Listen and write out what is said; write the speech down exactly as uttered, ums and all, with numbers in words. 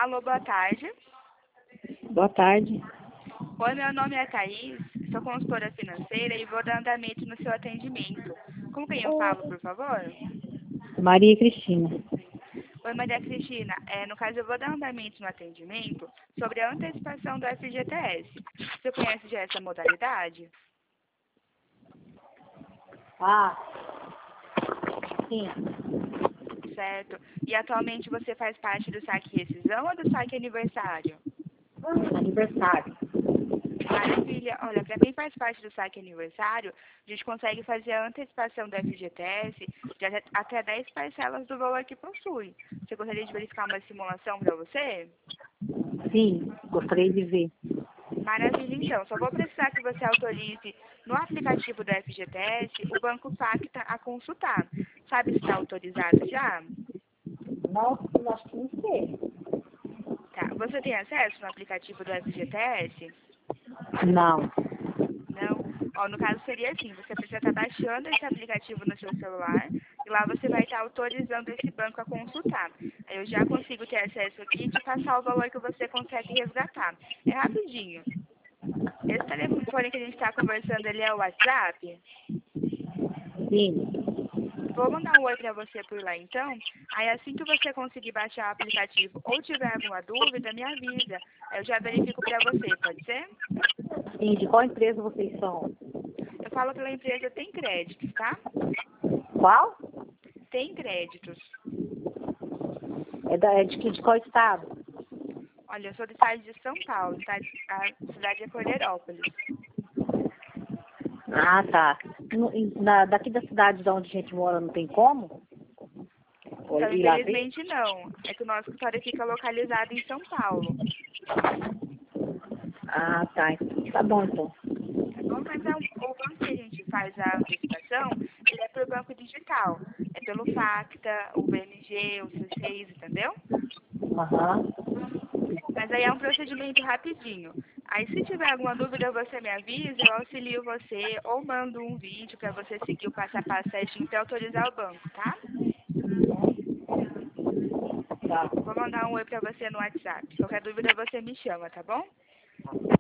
Alô, boa tarde. Boa tarde. Oi, meu nome é Thaís, sou consultora financeira e vou dar andamento no seu atendimento. Com quem eu falo, por favor? Maria Cristina. Oi, Maria Cristina. É, no caso, eu vou dar andamento no atendimento sobre a antecipação do F G T S. Você conhece já essa modalidade? Ah, sim. Certo. E atualmente você faz parte do saque rescisão ou do saque aniversário? Aniversário. Maravilha. Olha, para quem faz parte do saque aniversário, a gente consegue fazer a antecipação do F G T S de até- até dez parcelas do valor que possui. Você gostaria de verificar uma simulação para você? Sim, gostaria de ver. Maravilha, então. Só vou precisar que você autorize no aplicativo do F G T S o Banco Facta a consultar. Sabe se está autorizado já? Nossa, eu acho que não sei. Tá. Você tem acesso no aplicativo do F G T S? Não. Não. Ó, no caso seria assim, você precisa estar baixando esse aplicativo no seu celular e lá você vai estar autorizando esse banco a consultar. Aí eu já consigo ter acesso aqui e te passar o valor que você consegue resgatar. É rapidinho. Esse telefone que a gente está conversando, ele é o WhatsApp? Sim. Vou mandar um oi para você por lá então. Aí assim que você conseguir baixar o aplicativo ou tiver alguma dúvida, me avisa. Aí eu já verifico para você, pode ser? Sim, de qual empresa vocês são? Eu falo pela empresa Tem Créditos, tá? Qual? Tem Créditos. É, da, é de, que- de qual estado? Olha, eu sou do estado de São Paulo, tá? A cidade é Cordeirópolis. Ah, tá. No- em- na, daqui da cidade de onde a gente mora não tem como? Ou Então, ir lá ver? infelizmente não. É que o nosso escritório fica localizado em São Paulo. Ah, tá. Tá bom, então. Tá bom? Mas é um- o banco que a gente faz a antecipação, ele é por banco digital. É pelo Facta, o B M G, o C seis, entendeu? Aham. Mas aí é um procedimento rapidinho. Aí se tiver alguma dúvida, você me avisa, eu auxilio você ou mando um vídeo para você seguir o passo a passo certinho para autorizar o banco, tá? Tá. Vou mandar um oi para você no WhatsApp. Qualquer dúvida você me chama, tá bom?